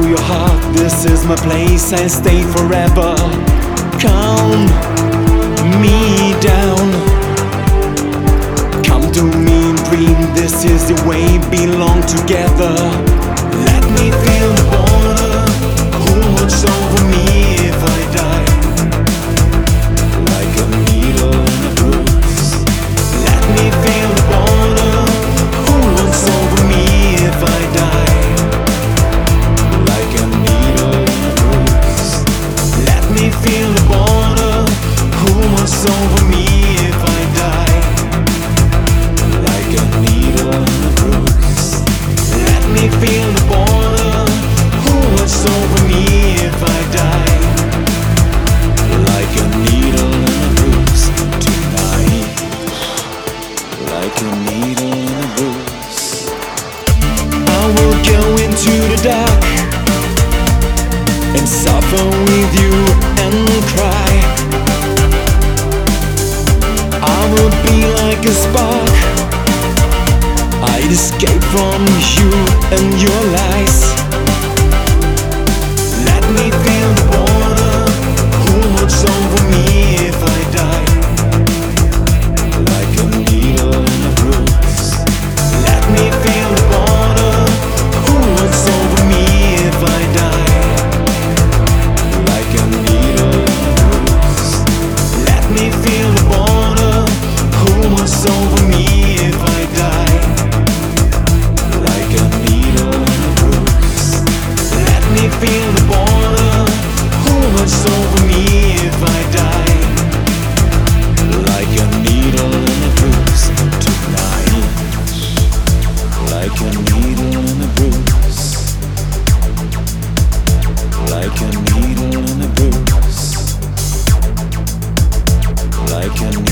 your heart, this is my place, I stay forever. Calm me down, come to me and dream, this is the way, belong together. Let me feel the border, who watch over me if I die, like a needle in a bruise. Let me feel the border, who watch over me if I die, like a needle in a bruise. Let me feel the border, who watch over me if I die, like a needle in a bruise. Let me feel the border, who watch over me if I die, like a needle in a bruise tonight, like a needle in a bruise. I will go into the dark and suffer with you and cry. I will be like a spark, I'd escape from you and your lies. Let me feel the border, who watch over me if I die, like a needle in a bruise. Let me feel the border, who watch over me if I die, like a needle in a bruise. Let me feel the border, who watch over me if I die, like a needle in a bruise. Let me feel the border, who watch over me if I die, like a needle in a bruise tonight, like a needle in a bruise, like a needle in a bruise, like a